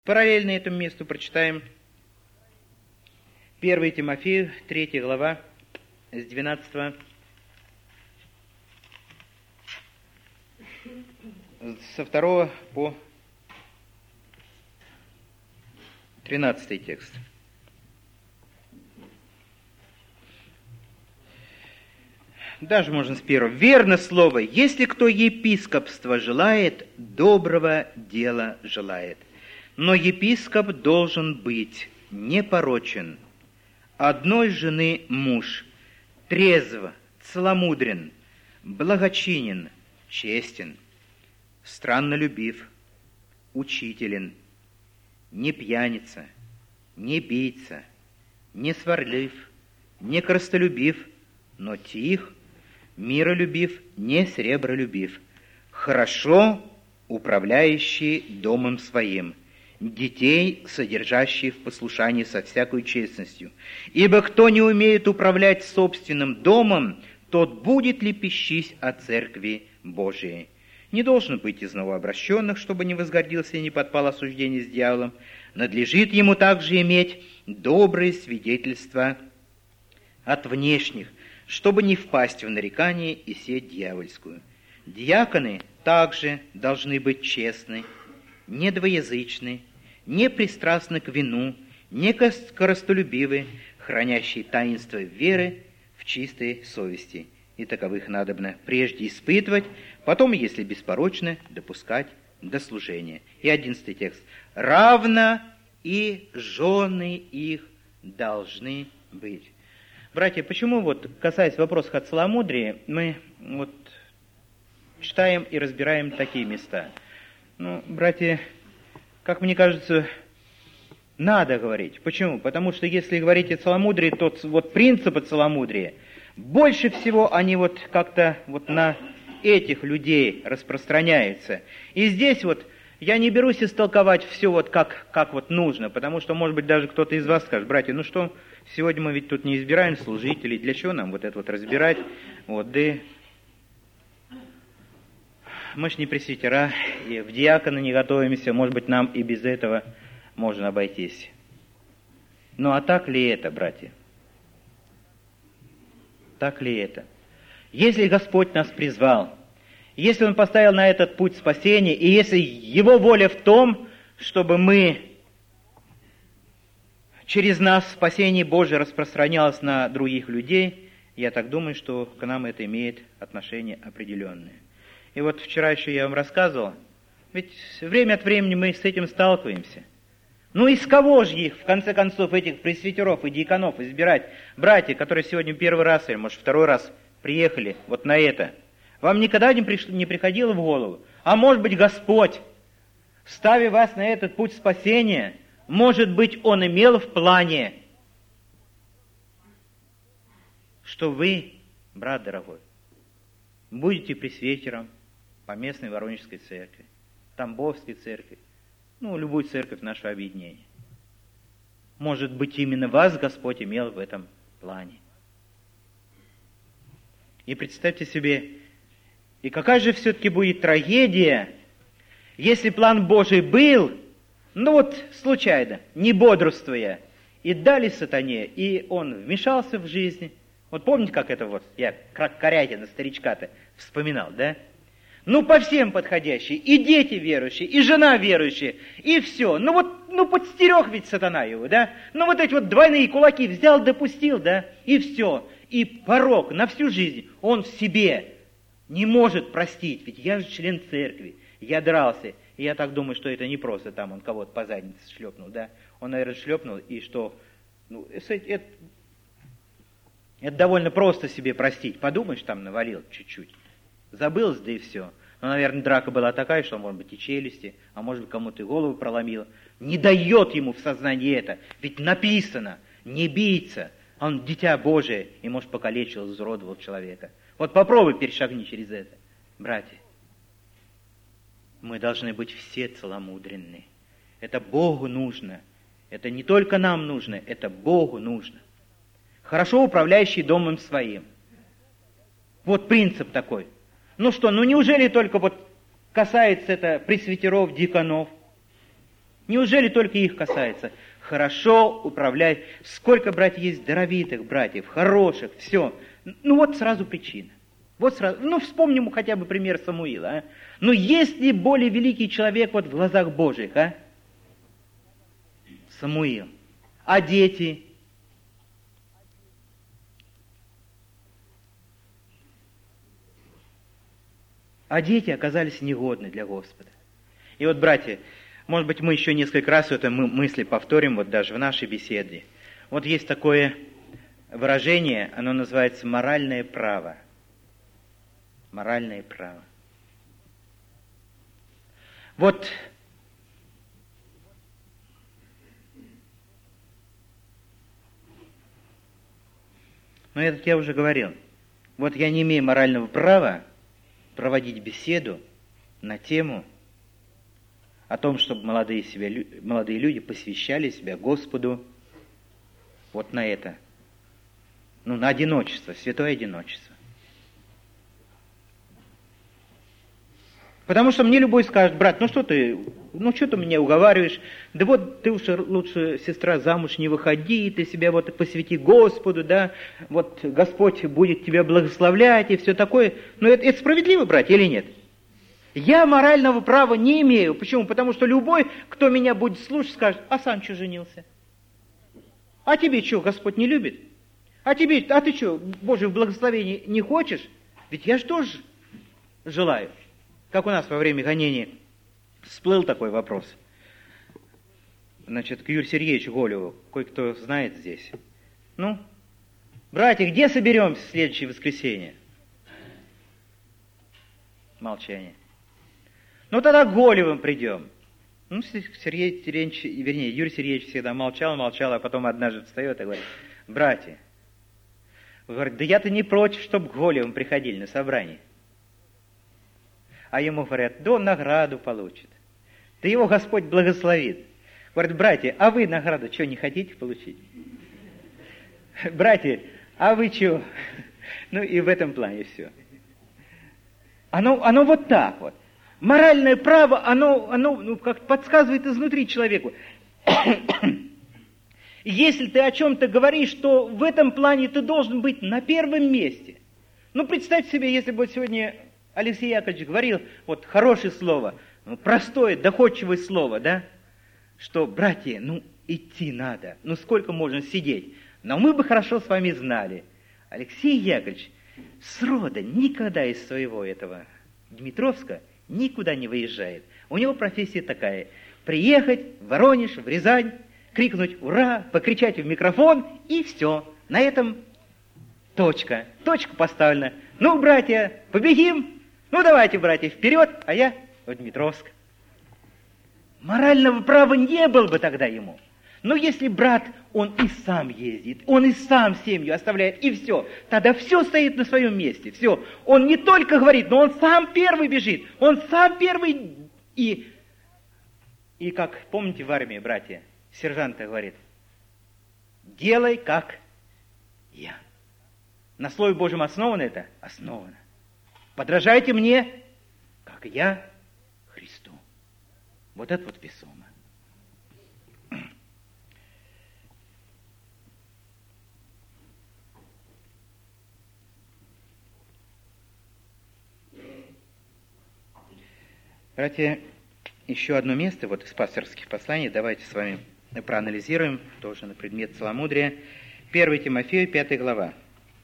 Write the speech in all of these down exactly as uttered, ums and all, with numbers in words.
Параллельно этому месту прочитаем первое Тимофею, третья глава, с двенадцатого, со второго по тринадцатый текст. Даже можно с первого. «Верно слово, если кто епископства желает, доброго дела желает. Но епископ должен быть непорочен, одной жены муж, трезв, целомудрен, благочинен, честен, страннолюбив, учителен, не пьяница, не бийца, не сварлив, не корыстолюбив, но тих, миролюбив, не сребролюбив, хорошо управляющий домом своим, детей, содержащих в послушании со всякой честностью. Ибо кто не умеет управлять собственным домом, тот будет лепещись о церкви Божией. Не должен быть из новообращенных, чтобы не возгордился и не подпал осуждению с дьяволом. Надлежит ему также иметь добрые свидетельства от внешних, чтобы не впасть в нарекание и сеть дьявольскую. Диаконы также должны быть честны, недвоязычны, не пристрастны к вину, не корыстолюбивы, хранящие таинство веры в чистой совести. И таковых надобно прежде испытывать, потом, если беспорочно, допускать до служения». И одиннадцатый текст. «Равно и жены их должны быть». Братья, почему, вот, касаясь вопросов о целомудрии, мы вот читаем и разбираем такие места? Ну, братья, как мне кажется, надо говорить. Почему? Потому что если говорить о целомудрии, то вот принципы целомудрия, больше всего они вот как-то вот на этих людей распространяются. И здесь вот я не берусь истолковать все вот как, как вот нужно, потому что, может быть, даже кто-то из вас скажет: братья, ну что, сегодня мы ведь тут не избираем служителей, для чего нам вот это вот разбирать? Вот, да мы ж не пресвитера, и в диаконы не готовимся, может быть, нам и без этого можно обойтись. Ну а так ли это, братья? Так ли это? Если Господь нас призвал, если Он поставил на этот путь спасения, и если Его воля в том, чтобы мы через нас спасение Божие распространялось на других людей, я так думаю, что к нам это имеет отношение определенное. И вот вчера еще я вам рассказывал, ведь время от времени мы с этим сталкиваемся. Ну из кого же их, в конце концов, этих пресвитеров и диаконов избирать? Братья, которые сегодня первый раз или, может, второй раз приехали вот на это, вам никогда не, пришло, не приходило в голову? А может быть, Господь, ставя вас на этот путь спасения, может быть, Он имел в плане, что вы, брат дорогой, будете пресвитером поместной Воронежской церкви, Тамбовской церкви, ну, любую церковь нашего объединения. Может быть, именно вас Господь имел в этом плане. И представьте себе, и какая же все-таки будет трагедия, если план Божий был, ну вот случайно, не бодрствуя, и дали сатане, и он вмешался в жизнь. Вот помните, как это вот, я как Корягина, старичка-то, вспоминал, да? Ну, по всем подходящий, и дети верующие, и жена верующая, и все. Ну вот, ну подстерег ведь сатана его, да? Ну вот эти вот двойные кулаки взял, допустил, да? И все. И порок на всю жизнь он в себе не может простить, ведь я же член церкви, я дрался. И я так думаю, что это не просто там он кого-то по заднице шлепнул, да? Он, наверное, шлепнул, и что, ну, это, это довольно просто себе простить. Подумаешь, там навалил чуть-чуть. Забылось, да и все. Но, наверное, драка была такая, что, может быть, и челюсти, а может быть, кому-то и голову проломил. Не дает ему в сознании это. Ведь написано, не бийца. Он дитя Божие, и, может, покалечил, изуродовал человека. Вот попробуй перешагни через это, братья. Мы должны быть все целомудренны. Это Богу нужно. Это не только нам нужно, это Богу нужно. Хорошо управляющий домом своим. Вот принцип такой. Ну что, ну неужели только вот касается это пресвитеров, диаконов? Неужели только их касается? Хорошо управлять. Сколько, братьев, есть даровитых братьев, хороших, все. Ну вот сразу причина. Вот сразу, ну вспомним хотя бы пример Самуила. А? Ну есть ли более великий человек вот в глазах Божьих, а? Самуил. А дети? А дети оказались негодны для Господа. И вот, братья, может быть, мы еще несколько раз эту мысль повторим, вот даже в нашей беседе. Вот есть такое выражение, оно называется «моральное право». Моральное право. Вот но это я уже говорил. Вот я не имею морального права проводить беседу на тему о том, чтобы молодые, себя, молодые люди посвящали себя Господу вот на это. Ну, на одиночество, святое одиночество. Потому что мне любой скажет: брат, ну что ты, ну что ты меня уговариваешь? Да вот ты уж лучше, сестра, замуж не выходи, ты себя вот посвяти Господу, да, вот Господь будет тебя благословлять и все такое. Но это, это справедливо, братья, или нет? Я морального права не имею. Почему? Потому что любой, кто меня будет слушать, скажет: а сам что женился? А тебе что, Господь не любит? А тебе, а ты что, Божьего благословения не хочешь? Ведь я же тоже желаю. Как у нас во время гонения всплыл такой вопрос. Значит, к Юрию Сергеевичу Голеву. Кое-кто знает здесь. Ну, братья, где соберемся в следующее воскресенье? Молчание. Ну, тогда к Голевым придем. Ну, Сергей Терентьевич, вернее, Юрий Сергеевич всегда молчал, молчал, а потом однажды встает и говорит: братья, говорит, да я-то не против, чтобы к Голевым приходили на собрание. А ему говорят: да он награду получит. Да его Господь благословит. Говорят: братья, а вы награду что, не хотите получить? Братья, а вы что? Ну и в этом плане все. Оно, оно вот так вот. Моральное право, оно, оно ну, как подсказывает изнутри человеку. Если ты о чем-то говоришь, то в этом плане ты должен быть на первом месте. Ну, представь себе, если бы сегодня Алексей Яковлевич говорил вот хорошее слово, ну, простое, доходчивое слово, да, что, братья, ну, идти надо, ну, сколько можно сидеть, но мы бы хорошо с вами знали. Алексей Яковлевич срода никогда из своего этого Дмитровска никуда не выезжает. У него профессия такая: приехать в Воронеж, в Рязань, крикнуть «Ура!», покричать в микрофон, и все. На этом точка. Точка поставлена. Ну, братья, побегим. Ну, давайте, братья, вперед, а я в Дмитровск. Морального права не было бы тогда ему. Но если брат, он и сам ездит, он и сам семью оставляет, и все, тогда все стоит на своем месте, все. Он не только говорит, но он сам первый бежит, он сам первый. И, и как, помните в армии, братья, сержант говорит: делай, как я. На Слове Божьем основано это? Основано. Подражайте мне, как я Христу. Вот это вот весомо. Братья, еще одно место вот из пасторских посланий давайте с вами проанализируем, тоже на предмет целомудрия. первое Тимофею, пятая глава.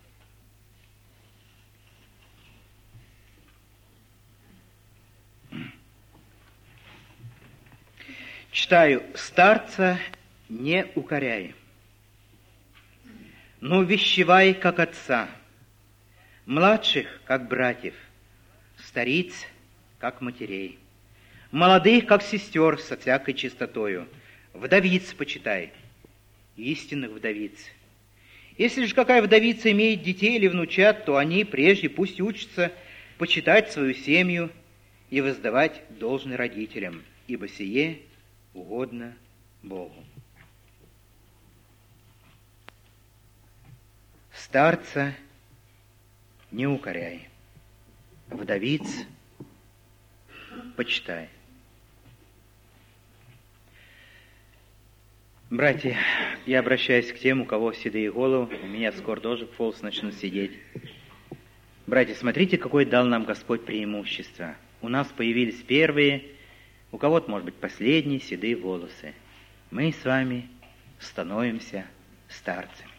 Читаю: «Старца не укоряй, но увещевай, как отца, младших, как братьев, стариц, как матерей, молодых, как сестер, со всякой чистотою, вдовиц почитай, истинных вдовиц. Если же какая вдовица имеет детей или внучат, то они прежде пусть учатся почитать свою семью и воздавать должное родителям, ибо сие угодно Богу». Старца не укоряй, вдовиц почитай. Братья, я обращаюсь к тем, у кого седые головы, у меня скоро тоже волосы начнут сидеть. Братья, смотрите, какое дал нам Господь преимущество. У нас появились первые, у кого-то, может быть, последние седые волосы. Мы с вами становимся старцами.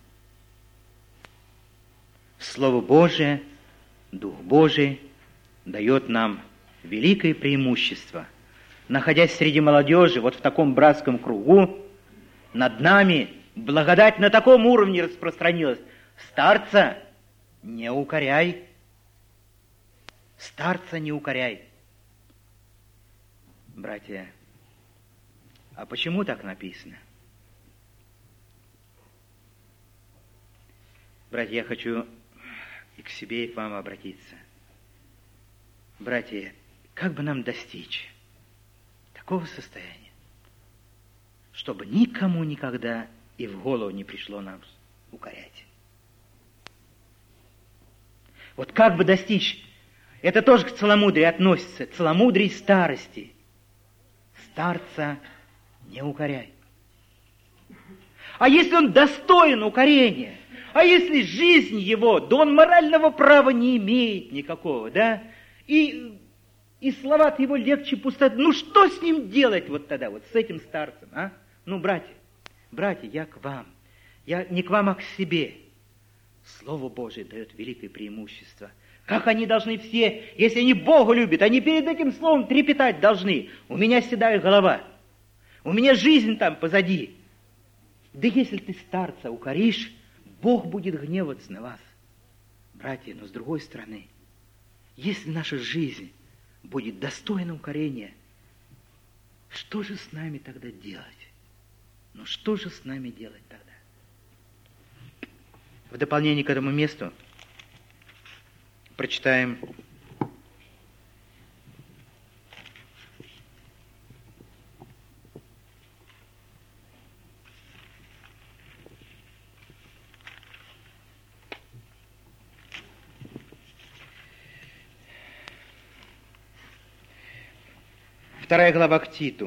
Слово Божие, Дух Божий дает нам великое преимущество. Находясь среди молодежи, вот в таком братском кругу, над нами благодать на таком уровне распространилась. Старца не укоряй. Старца не укоряй. Братья, а почему так написано? Братья, я хочу и к себе, и к вам обратиться. Братья, как бы нам достичь такого состояния, чтобы никому никогда и в голову не пришло нам укорять? Вот как бы достичь, это тоже к целомудрию относится, целомудрие старости. Старца не укоряй. А если он достоин укорения, а если жизнь его, да он морального права не имеет никакого, да, и, и слова-то его легче пустоты, ну что с ним делать вот тогда, вот с этим старцем, а? Ну, братья, братья, я к вам, я не к вам, а к себе. Слово Божие дает великое преимущество. Как они должны все, если они Бога любят, они перед этим словом трепетать должны. У меня седая голова, у меня жизнь там позади. Да если ты старца укоришь, Бог будет гневаться на вас. Братья, но с другой стороны, если наша жизнь будет достойна укорения, что же с нами тогда делать? Ну что же с нами делать тогда? В дополнение к этому месту прочитаем вторая глава к Титу.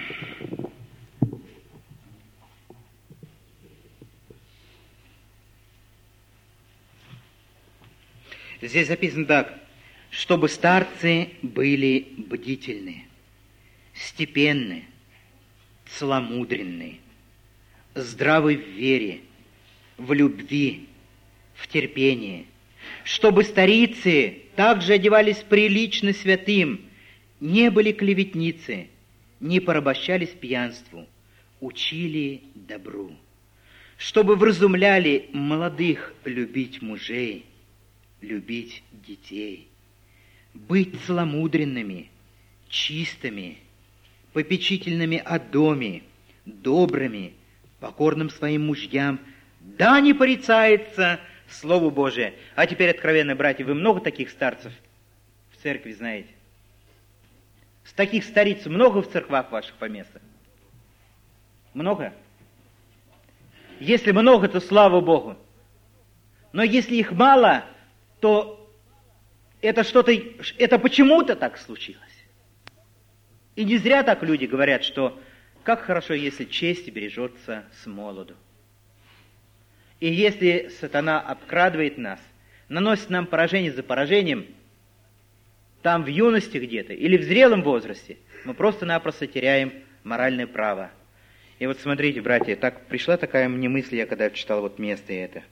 Здесь записано так: чтобы старцы были бдительны, степенны, целомудренны, здравы в вере, в любви, в терпении, чтобы старицы также одевались прилично святым, не были клеветницы, не порабощались пьянству, учили добру, чтобы вразумляли молодых любить мужей, любить детей, быть целомудренными, чистыми, попечительными о доме, добрыми, покорным своим мужьям, да не порицается Слово Божие. А теперь, откровенно, братья, вы много таких старцев в церкви знаете? С таких стариц много в церквах ваших по месту? Много? Если много, то слава Богу. Но если их мало, то это что-то, это почему-то так случилось. И не зря так люди говорят, что как хорошо, если честь бережется с молоду. И если сатана обкрадывает нас, наносит нам поражение за поражением, там в юности где-то или в зрелом возрасте, мы просто-напросто теряем моральное право. И вот смотрите, братья, так пришла такая мне мысль, я когда читал вот место это.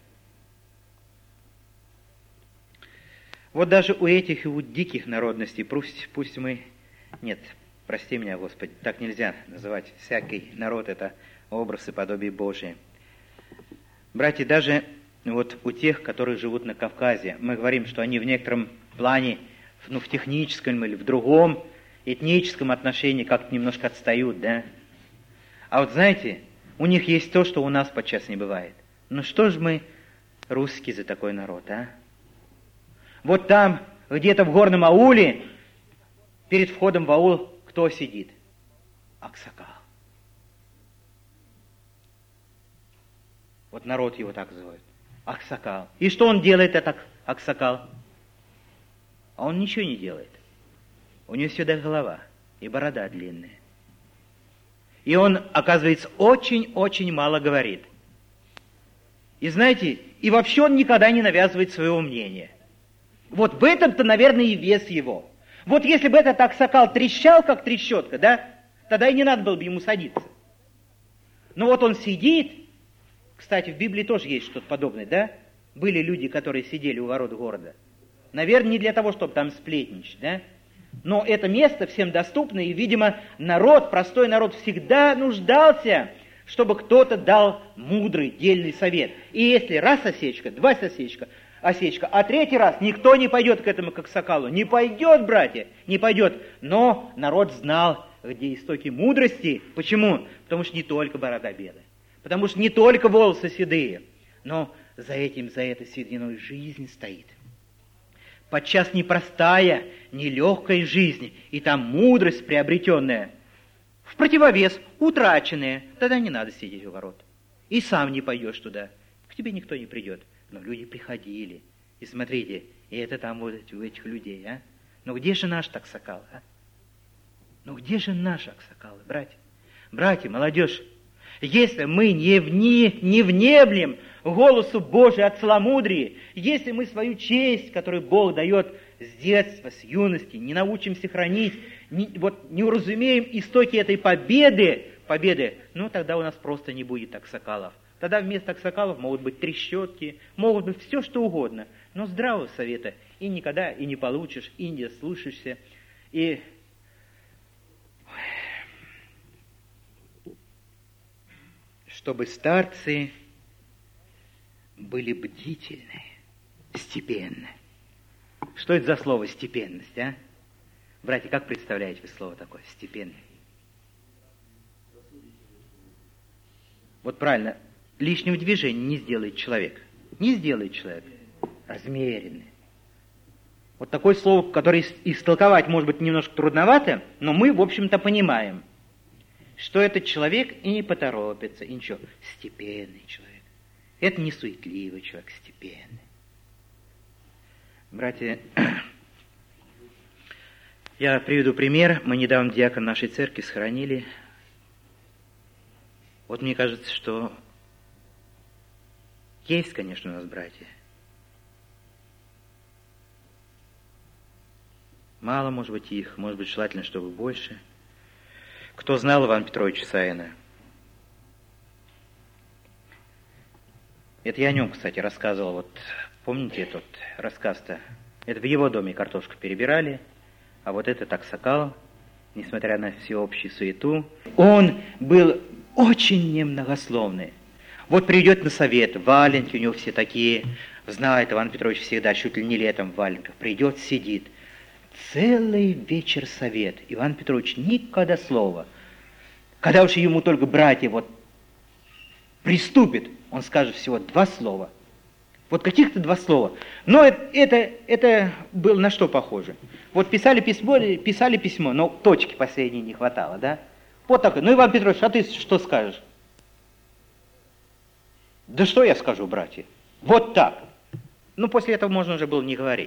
Вот даже у этих и у диких народностей, пусть, пусть мы... Нет, прости меня, Господи, так нельзя называть. Всякий народ — это образ и подобие Божие. Братья, даже вот у тех, которые живут на Кавказе, мы говорим, что они в некотором плане, ну, в техническом или в другом этническом отношении как-то немножко отстают, да? А вот знаете, у них есть то, что у нас подчас не бывает. Ну что ж мы, русские, за такой народ, а? Вот там, где-то в горном ауле, перед входом в аул, кто сидит? Аксакал. Вот народ его так называет. Аксакал. И что он делает, этот Аксакал? А он ничего не делает. У него сюда голова и борода длинная. И он, оказывается, очень-очень мало говорит. И знаете, и вообще он никогда не навязывает своего мнения. Вот в этом-то, наверное, и вес его. Вот если бы этот аксакал трещал, как трещотка, да, тогда и не надо было бы ему садиться. Но вот он сидит, кстати, в Библии тоже есть что-то подобное, да? Были люди, которые сидели у ворот города. Наверное, не для того, чтобы там сплетничать, да? Но это место всем доступно, и, видимо, народ, простой народ всегда нуждался, чтобы кто-то дал мудрый, дельный совет. И если раз осечка, два осечка, осечка, а третий раз никто не пойдет к этому как соколу. Не пойдет, братья, не пойдет. Но народ знал, где истоки мудрости. Почему? Потому что не только борода белая, потому что не только волосы седые, но за этим, за этой сединой жизнь стоит. Подчас непростая, нелегкая жизнь, и там мудрость приобретенная. В противовес утраченная, тогда не надо сидеть у ворот. И сам не пойдешь туда, к тебе никто не придет. Но люди приходили, и смотрите, и это там вот у этих людей, а? Ну где же наш аксакал, а? Ну где же наши аксакалы, братья? Братья, молодежь, если мы не, вне, не внеблем голосу Божию от целомудрия, если мы свою честь, которую Бог дает с детства, с юности, не научимся хранить, не, вот, не уразумеем истоки этой победы, победы, ну тогда у нас просто не будет аксакалов. Тогда вместо аксакалов могут быть трещотки, могут быть все, что угодно, но здравого совета и никогда и не получишь, и не слушаешься. И чтобы старцы были бдительны, степенны. Что это за слово степенность, а? Братья, как представляете вы слово такое, степенный? Вот правильно, лишнего движения не сделает человек. Не сделает человек. Размеренный. Вот такое слово, которое истолковать может быть немножко трудновато, но мы, в общем-то, понимаем, что этот человек и не поторопится, и ничего. Степенный человек. Это не суетливый человек, степенный. Братья, я приведу пример. Мы недавно диакона нашей церкви схоронили. Вот мне кажется, что есть, конечно, у нас братья. Мало, может быть, их, может быть, желательно, чтобы больше. Кто знал Ивана Петровича Саина? Это я о нем, кстати, рассказывал. Вот помните этот рассказ-то? Это в его доме картошку перебирали, а вот этот аксакал, несмотря на всеобщую суету, он был очень немногословный. Вот придет на совет, валенки у него все такие, знает Иван Петрович всегда, чуть ли не летом в валенках, придет, сидит. Целый вечер совет. Иван Петрович никогда слова. Когда уж ему только братья вот приступит, он скажет всего два слова. Вот каких-то два слова. Но это, это, это было на что похоже? Вот писали письмо, писали письмо, но точки последней не хватало, да? Вот такое. Ну, Иван Петрович, а ты что скажешь? Да что я скажу, братья? Вот так. Ну, после этого можно уже было не говорить.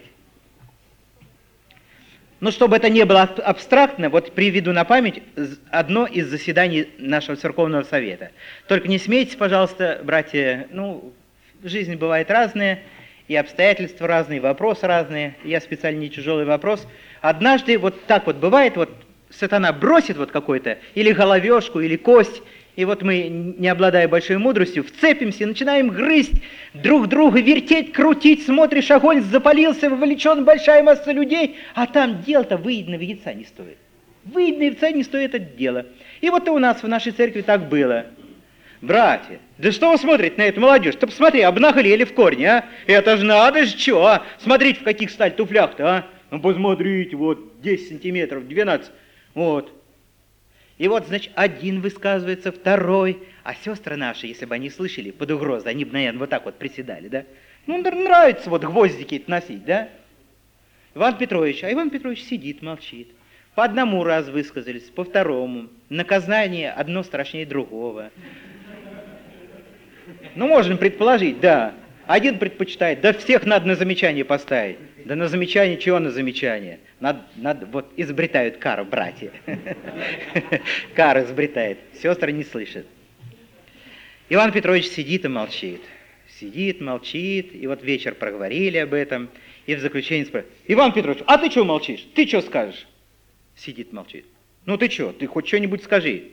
Но чтобы это не было абстрактно, вот приведу на память одно из заседаний нашего церковного совета. Только не смейтесь, пожалуйста, братья, ну, жизнь бывает разная, и обстоятельства разные, и вопросы разные. Я специально не тяжелый вопрос. Однажды вот так вот бывает, вот сатана бросит вот какой-то, или головешку, или кость, и вот мы, не обладая большой мудростью, вцепимся, начинаем грызть друг друга, вертеть, крутить, смотришь, огонь запалился, вовлечен большая масса людей, а там дело-то выеденного яйца не стоит. Выеденного яйца не стоит это дело. И вот и у нас в нашей церкви так было. Братья, да что вы смотрите на эту молодежь? Ты посмотри, обнаглели в корне, а? Это же надо же чего, а? Смотрите, в каких стали туфлях-то, а? Ну, посмотрите, вот, десять сантиметров, двенадцать, вот. И вот, значит, один высказывается, второй, а сестры наши, если бы они слышали под угрозой, они бы, наверное, вот так вот приседали, да? Ну, нравится вот гвоздики носить, да? Иван Петрович, а Иван Петрович сидит, молчит. По одному раз высказались, по второму. Наказание одно страшнее другого. Ну, можно предположить, да. Один предпочитает, да всех надо на замечание поставить. Да на замечание, чего на замечание? Надо, надо, вот изобретают кару братья. Кар изобретает. Сестры не слышат. Иван Петрович сидит и молчит. Сидит, молчит, и вот вечер проговорили об этом, и в заключение спрашивает: Иван Петрович, а ты что молчишь? Ты что скажешь? Сидит, молчит. Ну ты что, ты хоть что-нибудь скажи.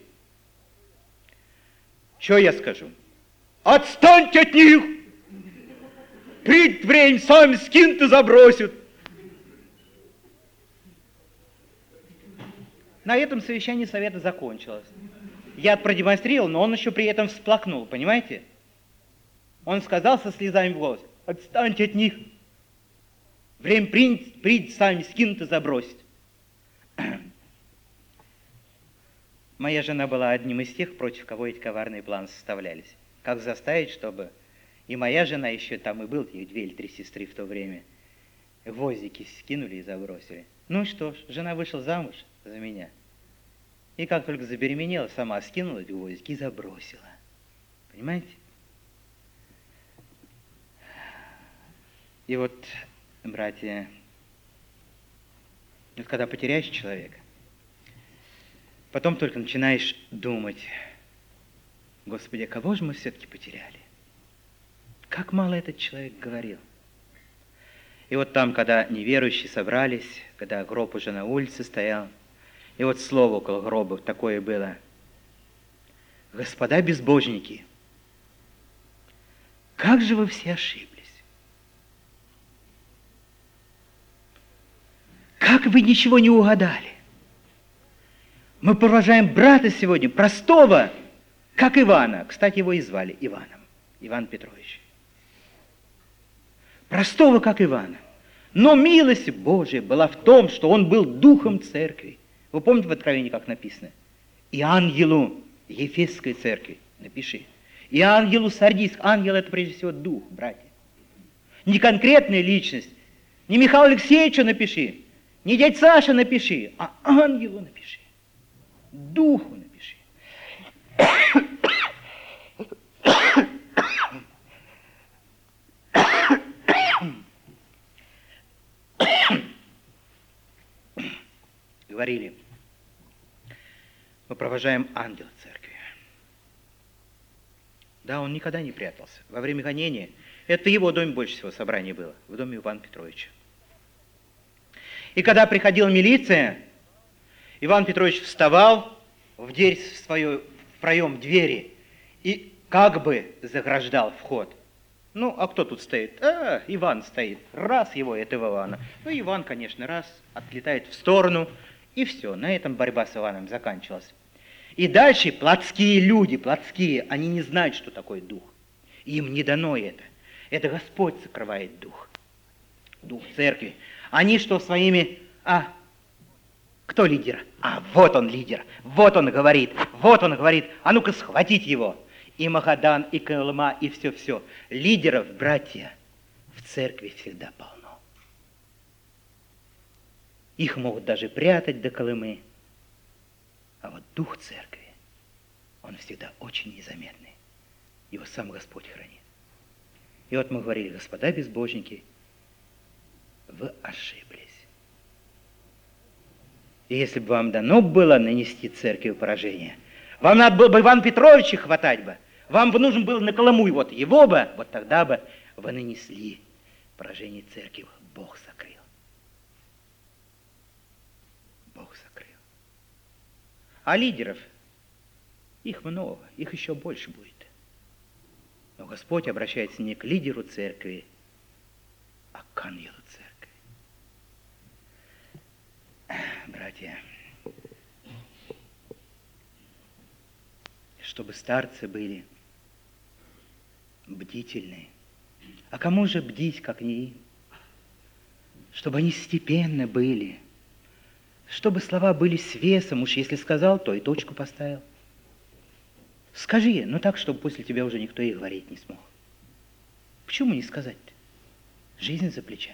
Что я скажу? Отстаньте от них! Придет время, сами скинут и забросят. На этом совещание совета закончилось. Я продемонстрировал, но он еще при этом всплакнул, понимаете? Он сказал со слезами в голос: отстаньте от них. Время придет, придет, сами скинут и забросят. Моя жена была одним из тех, против кого эти коварные планы составлялись. Как заставить, чтобы... И моя жена еще там и был, их две или три сестры в то время. Гвоздики скинули и забросили. Ну что ж, жена вышла замуж за меня. И как только забеременела, сама скинула эти гвоздики и забросила. Понимаете? И вот, братья, вот когда потеряешь человека, потом только начинаешь думать: Господи, а кого же мы все-таки потеряли? Как мало этот человек говорил. И вот там, когда неверующие собрались, когда гроб уже на улице стоял, и вот слово около гроба такое было: господа безбожники, как же вы все ошиблись? Как вы ничего не угадали? Мы провожаем брата сегодня, простого, как Ивана. Кстати, его и звали Иваном, Иван Петрович. Простого, как Ивана. Но милость Божия была в том, что он был духом церкви. Вы помните в Откровении, как написано? И ангелу Ефесской церкви, напиши. И ангелу Сардийск. Ангел — это прежде всего дух, братья. Не конкретная личность. Не Михаила Алексеевича напиши, не дядь Саша напиши, а ангелу напиши. Духу напиши. Говорили: мы провожаем ангела церкви. Да, он никогда не прятался. Во время гонения, это в его доме больше всего собраний было, в доме Ивана Петровича. И когда приходила милиция, Иван Петрович вставал в дверь свою, в проем двери и как бы заграждал вход. Ну, а кто тут стоит? А, Иван стоит. Раз его, этого Ивана. Ну, Иван, конечно, раз, отлетает в сторону, и все. На этом борьба с Иваном заканчивалась. И дальше плотские люди, плотские, они не знают, что такое дух. Им не дано это. Это Господь сокрывает дух. Дух церкви. Они что своими... А, кто лидер? А, вот он лидер. Вот он говорит. Вот он говорит. А ну-ка схватить его. И Магадан, и Колыма, и все-все. Лидеров, братья, в церкви всегда полно. Их могут даже прятать до Колымы. А вот дух церкви, он всегда очень незаметный. Его сам Господь хранит. И вот мы говорили: господа безбожники, вы ошиблись. И если бы вам дано было нанести церкви поражение, вам надо было бы Ивана Петровича хватать бы, вам бы нужно было на Колыму, и вот его бы, вот тогда бы вы нанесли поражение церкви. Бог сокрыл. Бог сокрыл. А лидеров, их много, их еще больше будет. Но Господь обращается не к лидеру церкви, а к ангелу церкви. Братья, чтобы старцы были бдительны. А кому же бдить, как не им? Чтобы они степенно были, чтобы слова были с весом, уж если сказал, то и точку поставил. Скажи, но так, чтобы после тебя уже никто и говорить не смог. Почему не сказать-то? Жизнь за плечами.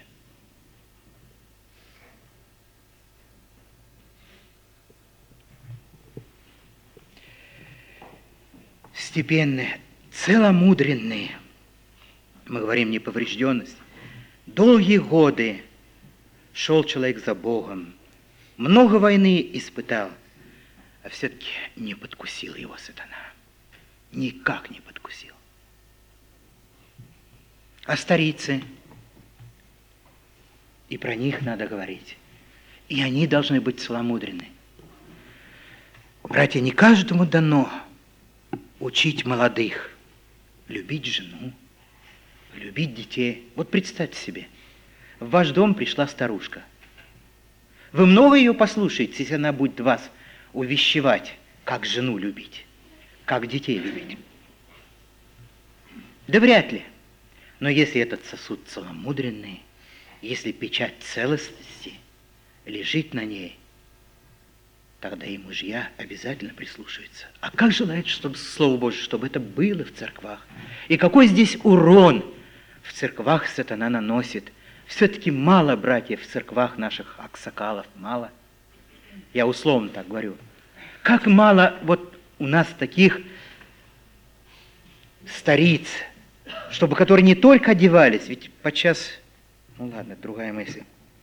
Степенные, целомудренные, мы говорим неповрежденность. Долгие годы шел человек за Богом, много войны испытал, а все-таки не подкусил его сатана. Никак не подкусил. А старицы, и про них надо говорить. И они должны быть целомудрены. Братья, не каждому дано учить молодых, любить жену, любить детей. Вот представьте себе, в ваш дом пришла старушка. Вы много ее послушаете, если она будет вас увещевать, как жену любить, как детей любить. Да вряд ли. Но если этот сосуд целомудренный, если печать целостности лежит на ней, тогда и мужья обязательно прислушаются. А как желает, чтобы Слово Божие, чтобы это было в церквах? И какой здесь урон в церквах сатана наносит? Все-таки мало, братьев, в церквах наших аксакалов, мало. Я условно так говорю. Как мало вот у нас таких стариц, чтобы которые не только одевались, ведь подчас, ну ладно, другая мысль.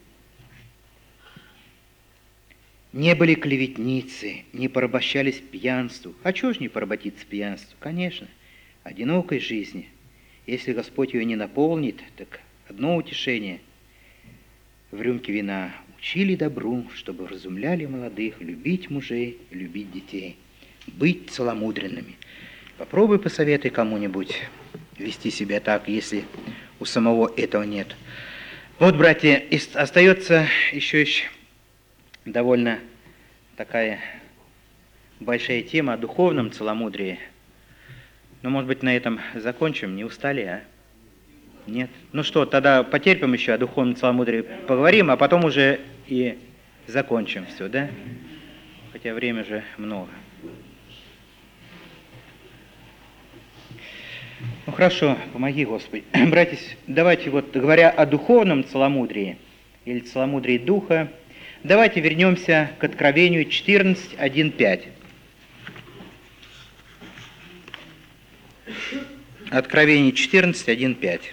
Не были клеветницы, не порабощались пьянству. А чего ж не поработиться пьянству? Конечно, одинокой жизни. Если Господь ее не наполнит, так одно утешение. В рюмке вина учили добру, чтобы вразумляли молодых, любить мужей, любить детей, быть целомудренными. Попробуй посоветуй кому-нибудь вести себя так, если у самого этого нет. Вот, братья, остается еще еще довольно такая большая тема о духовном целомудрии. Ну, может быть, на этом закончим? Не устали, а? Нет? Ну что, тогда потерпим еще о духовном целомудрии, поговорим, а потом уже и закончим все, да? Хотя время же много. Ну хорошо, помоги, Господи. Братья, давайте вот, говоря о духовном целомудрии, или целомудрии духа, давайте вернемся к Откровению четырнадцать, один, пять. Откровение четырнадцать, один, пять.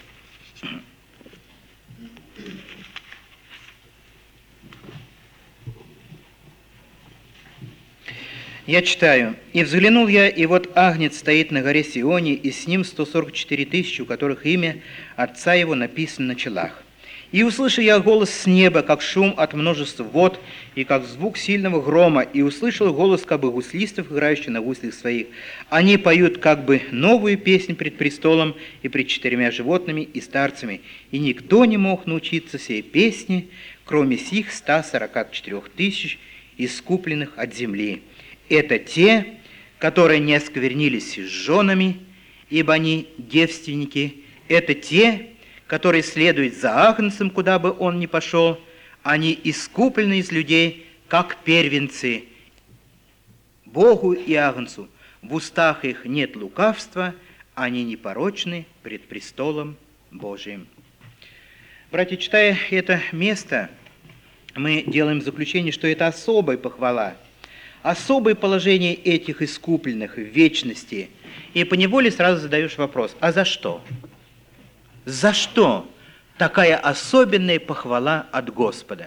Я читаю. «И взглянул я, и вот Агнец стоит на горе Сионе, и с ним сто сорок четыре тысячи, у которых имя Отца его написано на челах. И услышал я голос с неба, как шум от множества вод, и как звук сильного грома, и услышал голос как бы гуслистов, играющих на гуслях своих. Они поют как бы новую песнь пред престолом и пред четырьмя животными и старцами, и никто не мог научиться сей песни, кроме сих ста сорока четырех тысяч, искупленных от земли. Это те, которые не осквернились с женами, ибо они девственники. Это те, которые следуют за Агнцем, куда бы он ни пошел. Они искуплены из людей, как первенцы. Богу и Агнцу в устах их нет лукавства, они непорочны пред престолом Божиим». Братья, читая это место, мы делаем заключение, что это особая похвала, особое положение этих искупленных в вечности. И поневоле сразу задаешь вопрос, а за что? За что такая особенная похвала от Господа?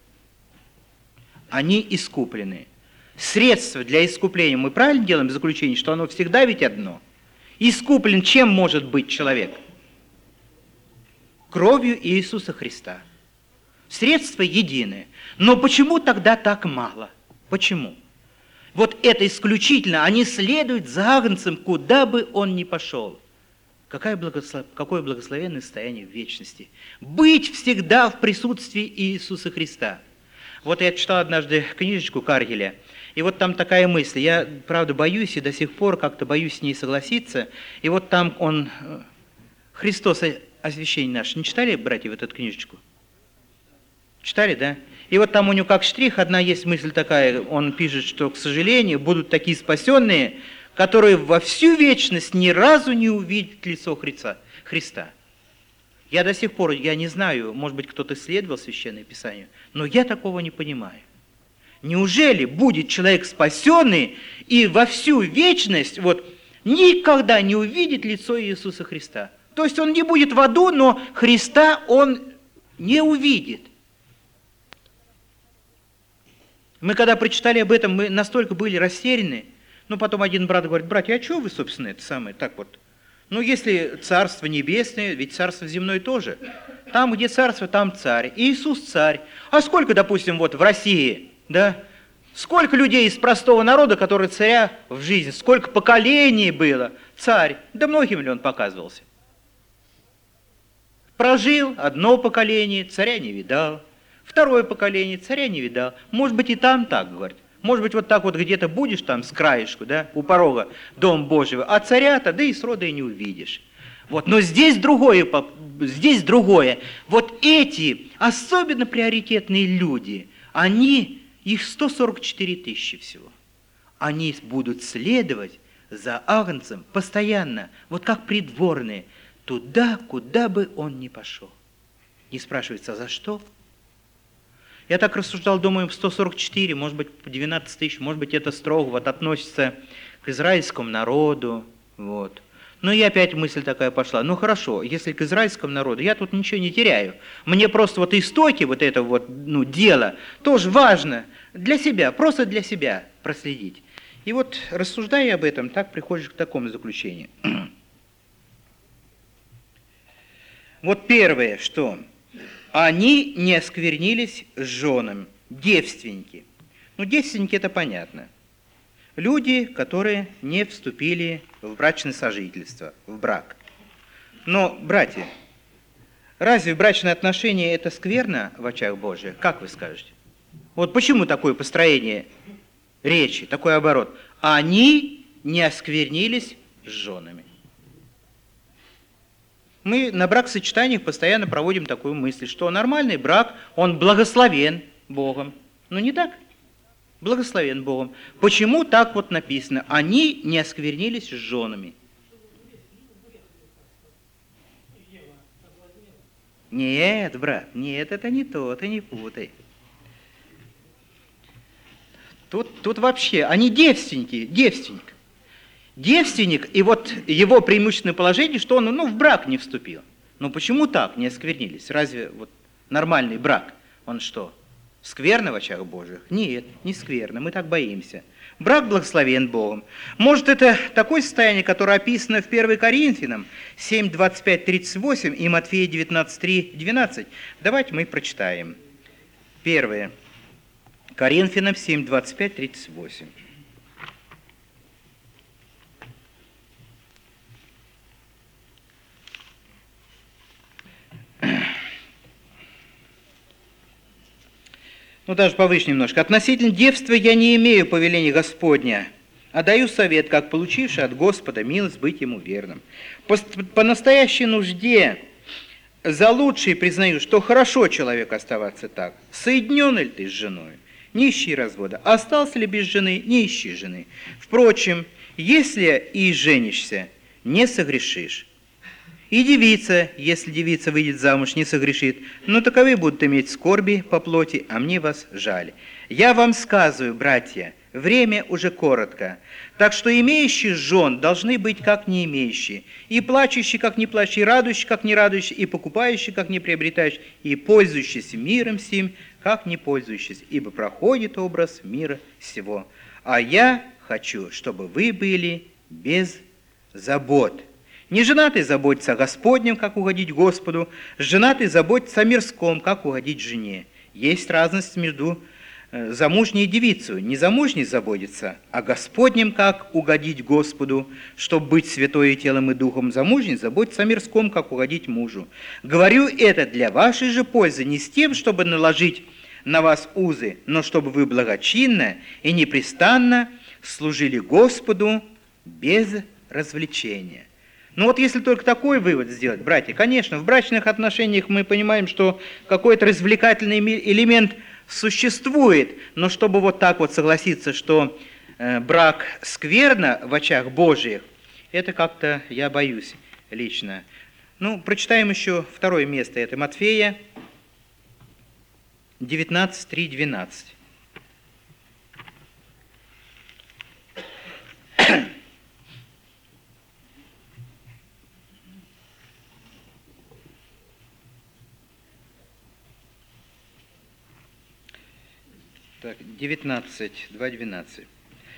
Они искуплены. Средство для искупления, мы правильно делаем заключение, что оно всегда ведь одно? Искуплен чем может быть человек? Кровью Иисуса Христа. Средство единое. Но почему тогда так мало? Почему? Вот это исключительно, они следуют за Агнцем, куда бы он ни пошел. Какое, благослов... Какое благословенное состояние в вечности. Быть всегда в присутствии Иисуса Христа. Вот я читал однажды книжечку Каргеля, и вот там такая мысль. Я, правда, боюсь и до сих пор как-то боюсь с ней согласиться. И вот там он, Христос, освящение наше. Не читали, братья, вот эту книжечку? Читали, да? И вот там у него как штрих одна есть мысль такая. Он пишет, что, к сожалению, будут такие спасенные, которые во всю вечность ни разу не увидят лицо Христа. Я до сих пор, я не знаю, может быть, кто-то исследовал Священное Писание, но я такого не понимаю. Неужели будет человек спасенный и во всю вечность вот никогда не увидит лицо Иисуса Христа? То есть он не будет в аду, но Христа он не увидит. Мы когда прочитали об этом, мы настолько были растеряны. Ну, потом один брат говорит: братья, а что вы, собственно, это самое, так вот? Ну, если Царство Небесное, ведь Царство Земное тоже. Там, где Царство, там Царь. Иисус Царь. А сколько, допустим, вот в России, да? Сколько людей из простого народа, которые царя в жизни, сколько поколений было, царь, да многим ли он показывался? Прожил одно поколение, царя не видал, второе поколение, царя не видал. Может быть, и там так, говорит. Может быть, вот так вот где-то будешь там с краешку, да, у порога Дом Божьего, а царя-то, да и срода и не увидишь. Вот. Но здесь другое, здесь другое. Вот эти особенно приоритетные люди, они... Их сто сорок четыре тысячи всего. Они будут следовать за Агнцем постоянно, вот как придворные, туда, куда бы он ни пошел. Не спрашивается, за что? Я так рассуждал, думаю, сто сорок четыре, может быть, двенадцать тысяч, может быть, это строго вот относится к израильскому народу. Вот. Ну и опять мысль такая пошла: ну хорошо, если к израильскому народу, я тут ничего не теряю. Мне просто вот истоки вот этого вот, ну, дела тоже важно для себя, просто для себя проследить. И вот, рассуждая об этом, так приходишь к такому заключению. Вот первое, что они не осквернились с женами, девственники. Ну, девственники это понятно. Люди, которые не вступили в брачное сожительство, в брак. Но, братья, разве брачные отношения это скверно в очах Божьих? Как вы скажете? Вот почему такое построение речи, такой оборот? Они не осквернились с женами. Мы на бракосочетаниях постоянно проводим такую мысль, что нормальный брак, он благословен Богом. Ну не так? Благословен Богом. Почему так вот написано? Они не осквернились с женами. Нет, брат, нет, это не то, ты не путай. Тут, тут вообще, они девственники, девственник. Девственник, и вот его преимущественное положение, что он, ну, в брак не вступил. Но почему так не осквернились? Разве вот нормальный брак, он что, скверно в очах Божьих? Нет, не скверно, мы так боимся. Брак благословен Богом. Может, это такое состояние, которое описано в первом Коринфянам семь, двадцать пять, тридцать восемь и Матфея девятнадцать, три, двенадцать. Давайте мы прочитаем. первое Коринфянам семь, двадцать пять, тридцать восемь. Ну, даже повыше немножко. «Относительно девства я не имею повеления Господня, а даю совет, как получивший от Господа милость быть ему верным. По, по настоящей нужде за лучшее признаю, что хорошо человеку оставаться так. Соединен ли ты с женой? Не ищи развода. Остался ли без жены? Не ищи жены. Впрочем, если и женишься, не согрешишь. И девица, если девица выйдет замуж, не согрешит, но таковы будут иметь скорби по плоти, а мне вас жаль. Я вам сказываю, братья, время уже коротко, так что имеющие жен должны быть как не имеющие, и плачущие, как не плачущие, и радующие, как не радующие, и покупающие, как не приобретающие, и пользующиеся миром сим, как не пользующиеся, ибо проходит образ мира сего. А я хочу, чтобы вы были без забот. Неженатый заботится о Господнем, как угодить Господу, женатый заботится о мирском, как угодить жене. Есть разность между замужней и девицей. Незамужний заботится о Господнем, как угодить Господу, чтобы быть святою телом и духом. Замужний заботится о мирском, как угодить мужу. Говорю это для вашей же пользы, не с тем, чтобы наложить на вас узы, но чтобы вы благочинно и непрестанно служили Господу без развлечения». Ну вот если только такой вывод сделать, братья, конечно, в брачных отношениях мы понимаем, что какой-то развлекательный элемент существует, но чтобы вот так вот согласиться, что э, брак скверно в очах Божьих, это как-то я боюсь лично. Ну, прочитаем еще второе место, это Матфея девятнадцать, три, двенадцать. Так, девятнадцать, два двенадцать.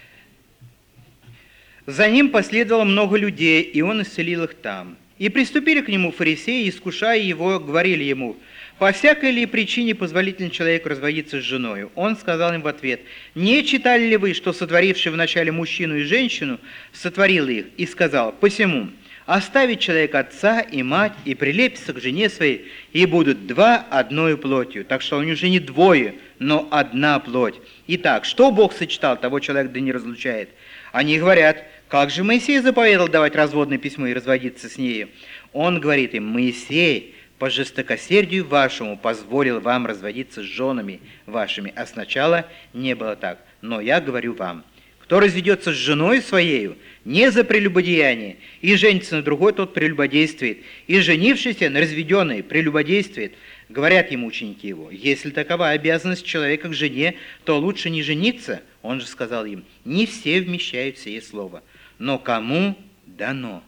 За ним последовало много людей, и он исцелил их там. И приступили к нему фарисеи, искушая его, говорили ему: «По всякой ли причине позволительно человеку разводиться с женою?» Он сказал им в ответ: «Не читали ли вы, что сотворивший вначале мужчину и женщину сотворил их?» И сказал: «Посему оставит человек отца и мать, и прилепится к жене своей, и будут два одною плотью». Так что они уже не двое, но одна плоть. Итак, что Бог сочетал, того человек да не разлучает. Они говорят: «Как же Моисей заповедал давать разводное письмо и разводиться с нею?» Он говорит им: «Моисей по жестокосердию вашему позволил вам разводиться с женами вашими, а сначала не было так. Но я говорю вам: кто разведется с женой своею не за прелюбодеяние, и женится на другой, тот прелюбодействует, и женившийся на разведенной прелюбодействует». Говорят ему ученики его: «Если такова обязанность человека к жене, то лучше не жениться». Он же сказал им: «Не все вмещают сие слово, но кому дано».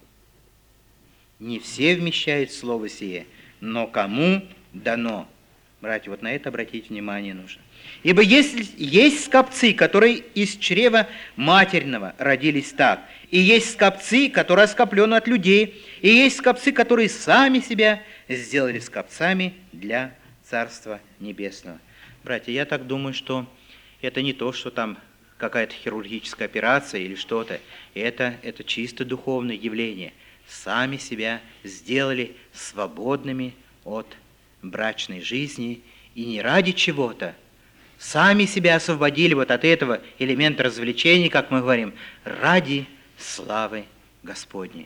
Не все вмещают слово сие, но кому дано. Братья, вот на это обратить внимание нужно. «Ибо если есть скопцы, которые из чрева материного родились так, и есть скопцы, которые оскоплены от людей, и есть скопцы, которые сами себя сделали скопцами для Царства Небесного». Братья, я так думаю, что это не то, что там какая-то хирургическая операция или что-то. Это, это чисто духовное явление. Сами себя сделали свободными от брачной жизни, и не ради чего-то. Сами себя освободили вот от этого элемента развлечений, как мы говорим, ради славы Господней.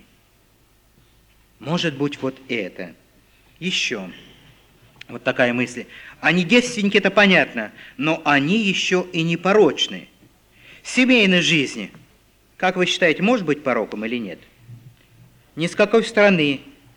Может быть, вот это. Еще вот такая мысль. Они девственники, это понятно, но они еще и непорочны. Семейной жизни, как вы считаете, может быть пороком или нет? Ни с какой стороны.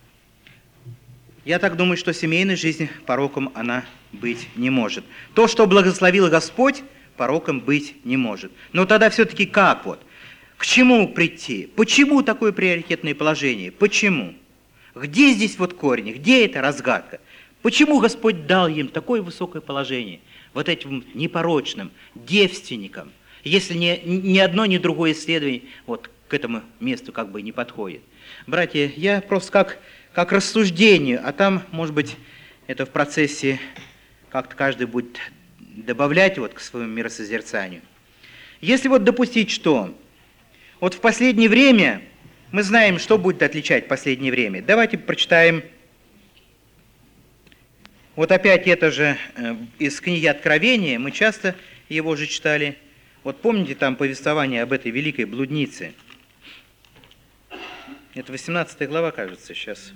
Я так думаю, что семейная жизнь пороком она быть не может. То, что благословил Господь, пороком быть не может. Но тогда все-таки как вот? К чему прийти? Почему такое приоритетное положение? Почему? Где здесь вот корень? Где эта разгадка? Почему Господь дал им такое высокое положение? Вот этим непорочным, девственникам. Если ни, ни одно, ни другое исследование вот к этому месту как бы не подходит. Братья, я просто как, как рассуждение, а там, может быть, это в процессе как-то каждый будет добавлять вот к своему миросозерцанию. Если вот допустить, что вот в последнее время, мы знаем, что будет отличать последнее время. Давайте прочитаем, вот опять это же из книги Откровения, мы часто его же читали. Вот помните там повествование об этой великой блуднице? Это восемнадцатая глава, кажется, сейчас.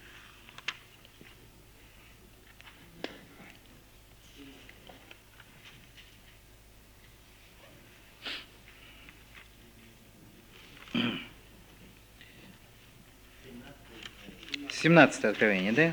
семнадцатое Откровение, да?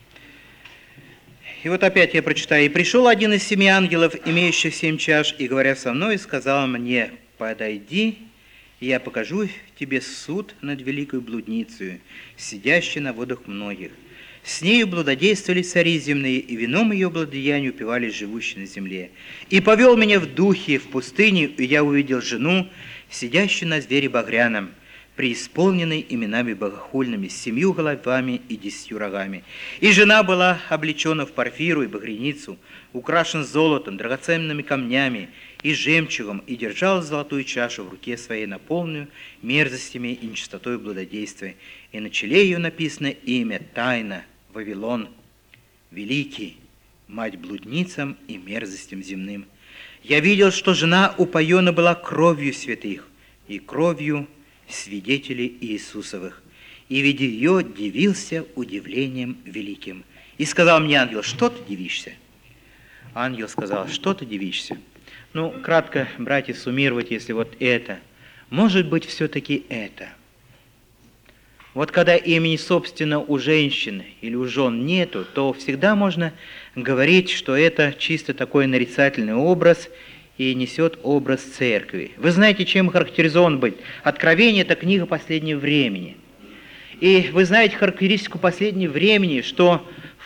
И вот опять я прочитаю. «И пришел один из семи ангелов, имеющих семь чаш, и, говоря со мной, сказал мне: подойди, и я покажу тебе суд над великой блудницей, сидящей на водах многих. С нею блудодействовали цари земные, и вином ее блудодеяния упивались живущие на земле. И повел меня в духе в пустыню, и я увидел жену, сидящую на звере багряном, преисполненной именами богохульными, с семью головами и десятью рогами. И жена была облечена в парфиру и багряницу, украшена золотом, драгоценными камнями и жемчугом, и держала золотую чашу в руке своей, наполненную мерзостями и нечистотой блудодействия. И на челе ее написано имя тайна Вавилон, великий, мать блудницам и мерзостям земным. Я видел, что жена упоена была кровью святых и кровью свидетелей Иисусовых, и, видя ее, дивился удивлением великим. И сказал мне ангел: что ты дивишься? Ангел сказал: что ты дивишься? Ну, кратко, братья, суммировать, если вот это, может быть, все-таки это. Вот когда имени, собственно, у женщины или у жен нету, то всегда можно говорить, что это чисто такой нарицательный образ и несет образ церкви. Вы знаете, чем характеризован быть? Откровение – это книга последнего времени. И вы знаете характеристику последнего времени, что в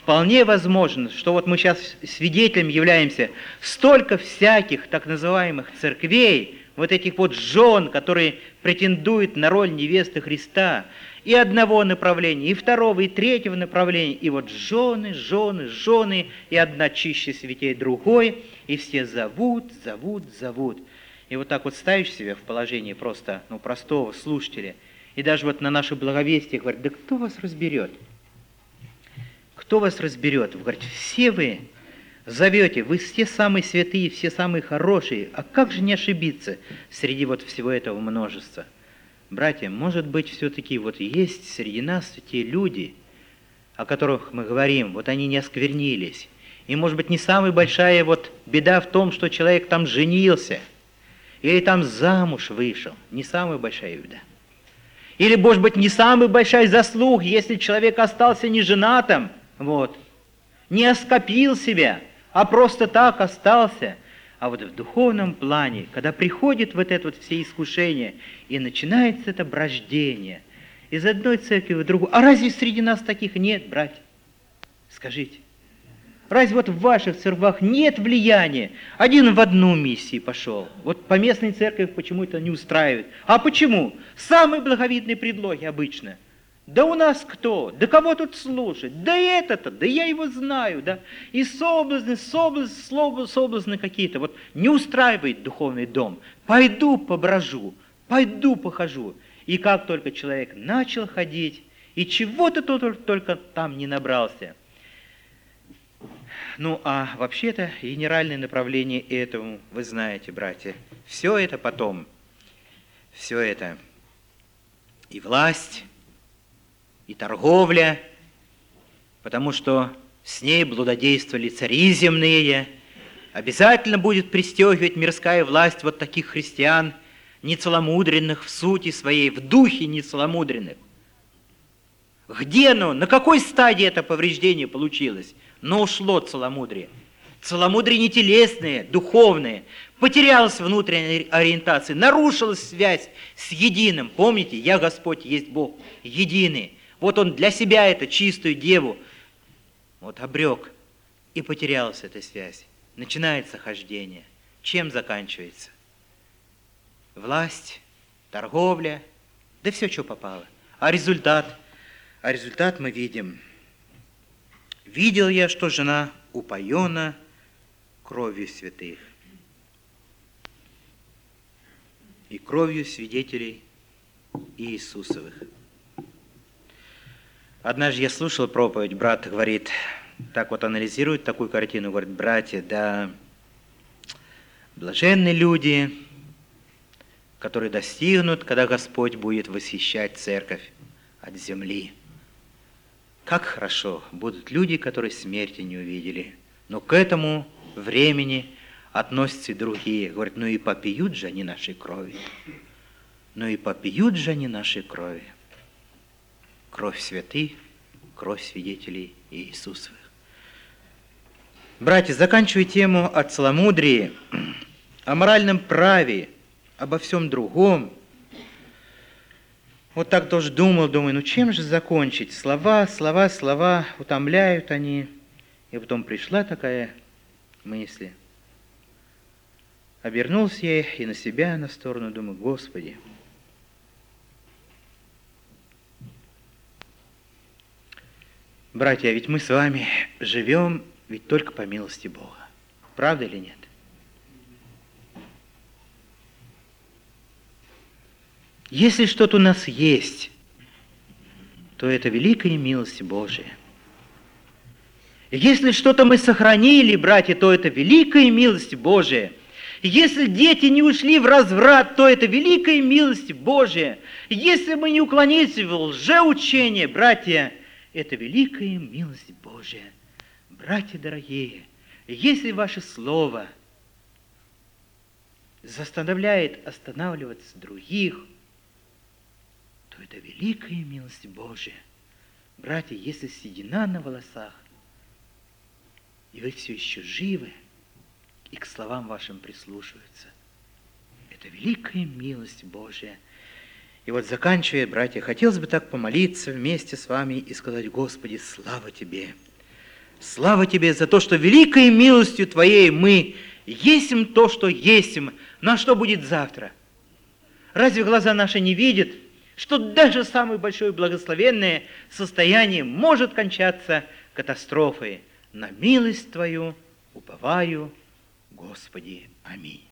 Вполне возможно, что вот мы сейчас свидетелем являемся столько всяких так называемых церквей, вот этих вот жен, которые претендуют на роль невесты Христа, и одного направления, и второго, и третьего направления, и вот жены, жены, жены, и одна чище святей другой, и все зовут, зовут, зовут. И вот так вот ставишь себя в положение просто, ну, простого слушателя, и даже вот на наше благовестие говорит: да кто вас разберет? Кто вас разберет? Вы говорите, все вы зовете, вы все самые святые, все самые хорошие, а как же не ошибиться среди вот всего этого множества? Братья, может быть, все-таки вот есть среди нас те люди, о которых мы говорим, вот они не осквернились. И, может быть, не самая большая вот беда в том, что человек там женился, или там замуж вышел, не самая большая беда. Или, может быть, не самая большая заслуга, если человек остался неженатым, вот, не оскопил себя, а просто так остался. А вот в духовном плане, когда приходит вот это вот все искушения, и начинается это брождение из одной церкви в другую. А разве среди нас таких нет, братья? Скажите. Разве вот в ваших церквах нет влияния? Один в одну миссию пошел. Вот по местной церкви почему-то не устраивает. А почему? Самые благовидные предлоги обычно. Да у нас кто? Да кого тут слушать? Да это-то, да я его знаю, да. И соблазны, соблазны, соблазны какие-то. Вот не устраивает духовный дом. Пойду поброжу, пойду похожу. И как только человек начал ходить, и чего-то только там не набрался. Ну, а вообще-то генеральное направление этому, вы знаете, братья, все это потом, все это и власть, и торговля, потому что с ней блудодействовали цари земные, обязательно будет пристегивать мирская власть вот таких христиан, нецеломудренных в сути своей, в духе нецеломудренных. Где оно, на какой стадии это повреждение получилось? Но ушло целомудрие. Целомудрие не телесное, духовное. Потерялась внутренняя ориентация, нарушилась связь с единым. Помните, я Господь, есть Бог, единый. Вот он для себя это чистую деву вот обрек, и потерялась эта связь. Начинается хождение. Чем заканчивается? Власть, торговля, да все, что попало. А результат? А результат мы видим. Видел я, что жена упоена кровью святых и кровью свидетелей Иисусовых. Однажды я слушал проповедь, брат говорит, так вот анализирует такую картину, говорит, братья, да, блаженны люди, которые достигнут, когда Господь будет восхищать церковь от земли. Как хорошо будут люди, которые смерти не увидели. Но к этому времени относятся и другие. Говорят, ну и попьют же они нашей крови. Ну и попьют же они нашей крови. Кровь святых, кровь свидетелей Иисусовых. Братья, заканчивая тему о целомудрии, о моральном праве, обо всем другом, вот так тоже думал, думаю, ну чем же закончить? Слова, слова, слова, утомляют они. И потом пришла такая мысль. Обернулся я и на себя, на сторону, думаю, Господи, братья, ведь мы с вами живем ведь только по милости Бога. Правда или нет? Если что-то у нас есть, то это великая милость Божия. Если что-то мы сохранили, братья, то это великая милость Божия. Если дети не ушли в разврат, то это великая милость Божия. Если мы не уклонились в лжеучение, братья, это великая милость Божия. Братья дорогие, если ваше слово заставляет останавливаться других, то это великая милость Божия. Братья, если седина на волосах, и вы все еще живы, и к словам вашим прислушиваются, это великая милость Божия. И вот заканчивая, братья, хотелось бы так помолиться вместе с вами и сказать, Господи, слава Тебе! Слава Тебе за то, что великой милостью Твоей мы есим то, что есим, на что будет завтра. Разве глаза наши не видят, что даже самое большое благословенное состояние может кончаться катастрофой? На милость Твою уповаю, Господи. Аминь.